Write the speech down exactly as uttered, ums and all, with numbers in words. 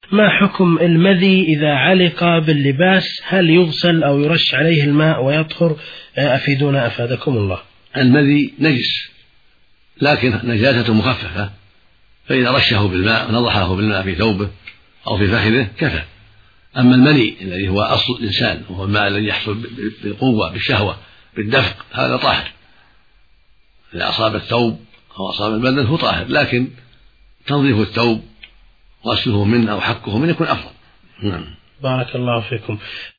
ما حكم المذي إذا علق باللباس؟ هل يغسل أو يرش عليه الماء ويطهر؟ أفيدونا أفادكم الله. المذي نجس لكن نجاسة مخففة، فإذا رشه بالماء ونضحه بالماء في ثوبه أو في فخذه كفى. أما المني الذي هو أصل الإنسان وهو الماء الذي يحصل بالقوة بالشهوة بالدفق هذا طاهر، إذا أصاب الثوب أو أصاب البدن هو طاهر، لكن تنظيف الثوب غسله منه أو حكه منه يكون أفضل. بارك الله فيكم.